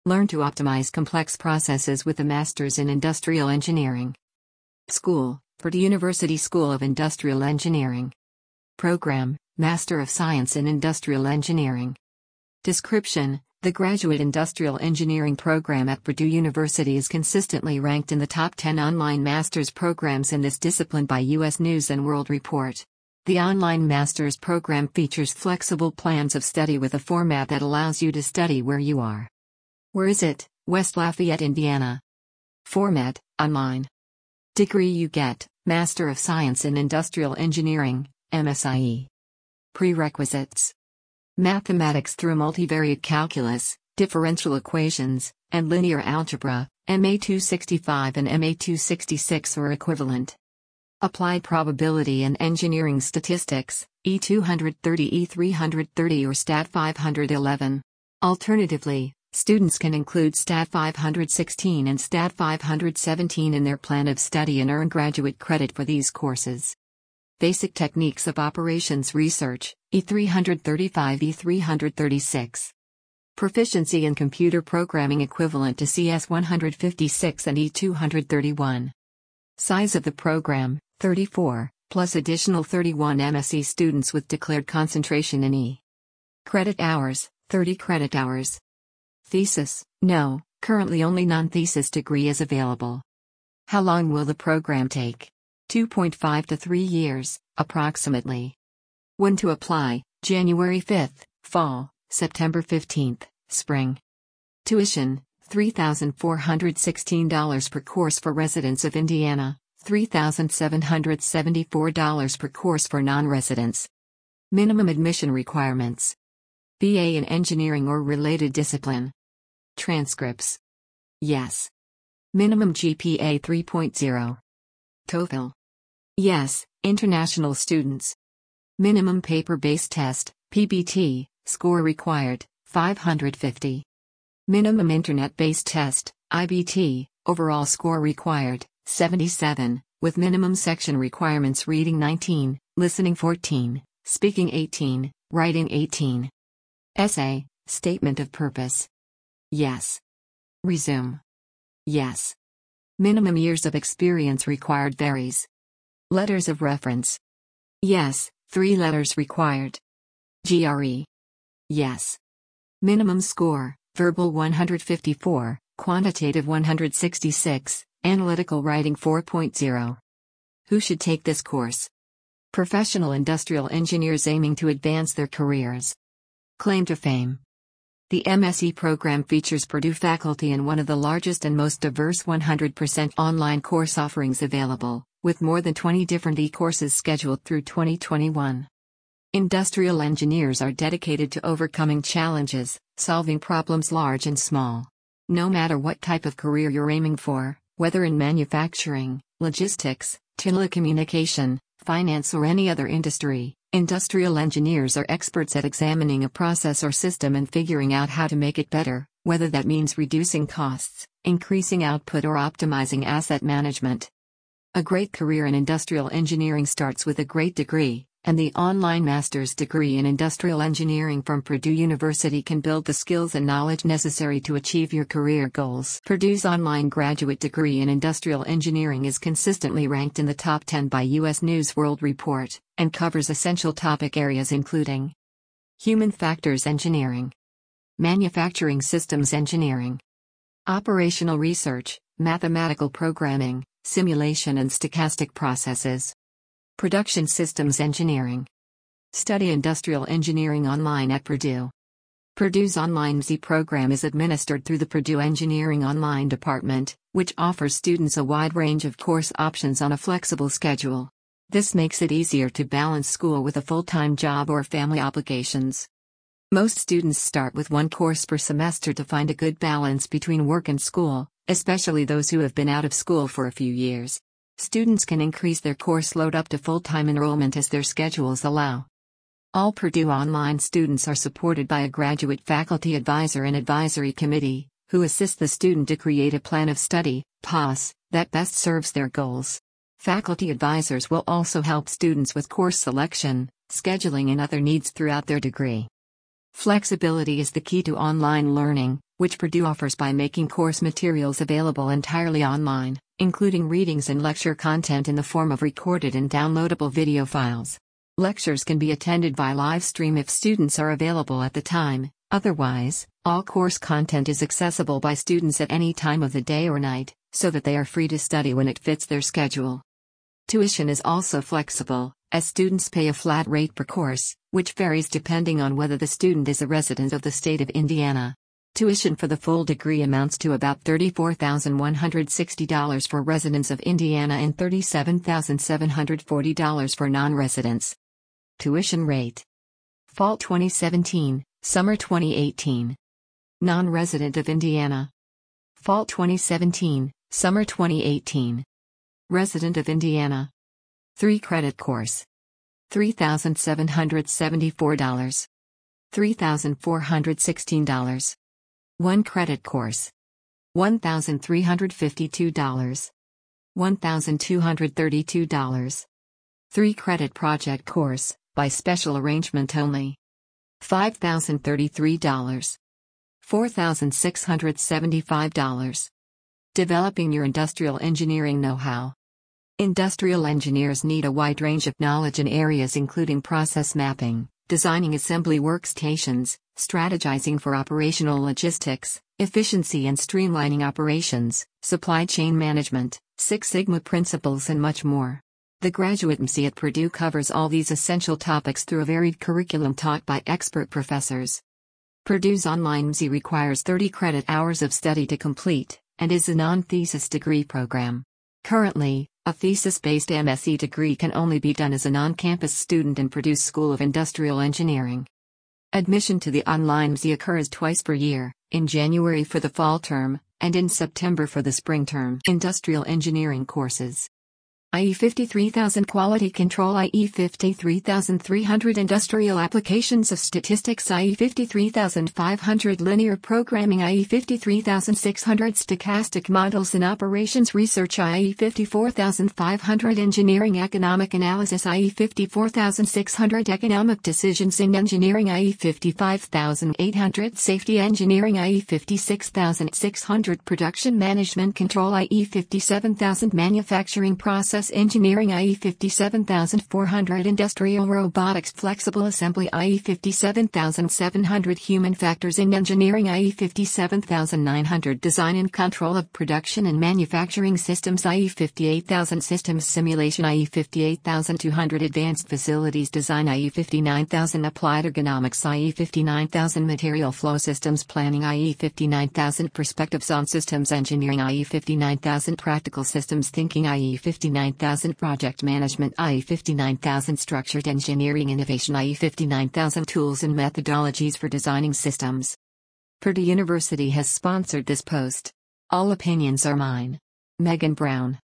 Learn to optimize complex processes with a Master's in Industrial Engineering. School, Purdue University School of Industrial Engineering. Program, Master of Science in Industrial Engineering. Description: the Graduate Industrial Engineering program at Purdue University is consistently ranked in the top 10 online master's programs in this discipline by U.S. News & World Report. The online master's program features flexible plans of study with a format that allows you to study where you are. Where is it? West Lafayette, Indiana. Format: online. Degree you get: Master of Science in Industrial Engineering, MSIE. Prerequisites: mathematics through multivariate calculus, differential equations, and linear algebra, MA 265 and MA 266 or equivalent. Applied probability and engineering statistics, E230, E330 or Stat 511. Alternatively, students can include Stat 516 and Stat 517 in their plan of study and earn graduate credit for these courses. Basic Techniques of Operations Research, E335, E336. Proficiency in Computer Programming equivalent to CS 156 and E231. Size of the program, 34, plus additional 31 MSc students with declared concentration in E. Credit hours, 30 credit hours. Thesis: no, currently only non-thesis degree is available. How long will the program take? 2.5 to 3 years, approximately. When to apply: January 5th, fall, September 15th, spring. Tuition: $3,416 per course for residents of Indiana, $3,774 per course for non-residents. Minimum admission requirements: BA in engineering or related discipline. Transcripts: yes. Minimum GPA 3.0. TOEFL: yes, international students. Minimum paper-based test, PBT, score required, 550. Minimum internet-based test, IBT, overall score required, 77, with minimum section requirements: reading 19, listening 14, speaking 18, writing 18. Essay, statement of purpose: yes. Resume: yes. Minimum years of experience required varies. Letters of reference: yes, 3 letters required. GRE: yes. Minimum score: verbal 154, quantitative 166, analytical writing 4.0. Who should take this course? Professional industrial engineers aiming to advance their careers. Claim to fame: the MSE program features Purdue faculty in one of the largest and most diverse 100% online course offerings available, with more than 20 different e-courses scheduled through 2021. Industrial engineers are dedicated to overcoming challenges, solving problems large and small. No matter what type of career you're aiming for, whether in manufacturing, logistics, telecommunication, finance or any other industry, industrial engineers are experts at examining a process or system and figuring out how to make it better, whether that means reducing costs, increasing output or optimizing asset management. A great career in industrial engineering starts with a great degree, and the online master's degree in industrial engineering from Purdue University can build the skills and knowledge necessary to achieve your career goals. Purdue's online graduate degree in industrial engineering is consistently ranked in the top 10 by U.S. News World Report, and covers essential topic areas including human factors engineering, manufacturing systems engineering, operational research, mathematical programming, simulation and stochastic processes, production systems engineering. Study industrial engineering online at Purdue. Purdue's online Z program is administered through the Purdue Engineering Online Department, which offers students a wide range of course options on a flexible schedule. This makes it easier to balance school with a full-time job or family obligations. Most students start with one course per semester to find a good balance between work and school, especially those who have been out of school for a few years. Students can increase their course load up to full-time enrollment as their schedules allow. All Purdue Online students are supported by a graduate faculty advisor and advisory committee, who assist the student to create a plan of study, POS, that best serves their goals. Faculty advisors will also help students with course selection, scheduling and other needs throughout their degree. Flexibility is the key to online learning, which Purdue offers by making course materials available entirely online, including readings and lecture content in the form of recorded and downloadable video files. Lectures can be attended by live stream if students are available at the time. Otherwise, all course content is accessible by students at any time of the day or night, so that they are free to study when it fits their schedule. Tuition is also flexible, as students pay a flat rate per course, which varies depending on whether the student is a resident of the state of Indiana. Tuition for the full degree amounts to about $34,160 for residents of Indiana and $37,740 for non-residents. Tuition rate. Fall 2017, Summer 2018. Non-resident of Indiana. Fall 2017, Summer 2018. Resident of Indiana. 3-credit course. $3,774. $3,416. 1-credit course. $1,352. $1,232. 3-credit project course, by special arrangement only. $5,033. $4,675. Developing your industrial engineering know-how. Industrial engineers need a wide range of knowledge in areas including process mapping, designing assembly workstations, strategizing for operational logistics, efficiency and streamlining operations, supply chain management, Six Sigma principles and much more. The Graduate MC at Purdue covers all these essential topics through a varied curriculum taught by expert professors. Purdue's online MC requires 30 credit hours of study to complete, and is a non-thesis degree program. Currently, a thesis-based MSc degree can only be done as a non-campus student in Purdue's School of Industrial Engineering. Admission to the online MC occurs twice per year, in January for the fall term, and in September for the spring term. Industrial engineering courses. IE 53,000 Quality Control, IE 53,300 Industrial Applications of Statistics, IE 53,500 Linear Programming, IE 53,600 Stochastic Models and Operations Research, IE 54,500 Engineering Economic Analysis, IE 54,600 Economic Decisions in Engineering, IE 55,800 Safety Engineering, IE 56,600 Production Management Control, IE 57,000 Manufacturing Process Engineering, IE 57,400 Industrial Robotics Flexible Assembly, IE 57,700 Human Factors in Engineering, IE 57,900 Design and Control of Production and Manufacturing Systems, IE 58,000 Systems Simulation, IE 58,200 Advanced Facilities Design, IE 59,000 Applied Ergonomics, IE 59,000 Material Flow Systems Planning, IE 59,000 Perspectives on Systems Engineering, IE 59,000 Practical Systems Thinking, IE 59,000 Project Management, IE 59,000 Structured Engineering Innovation, IE 59,000 Tools and Methodologies for Designing Systems. Purdue University has sponsored this post. All opinions are mine. Megan Brown.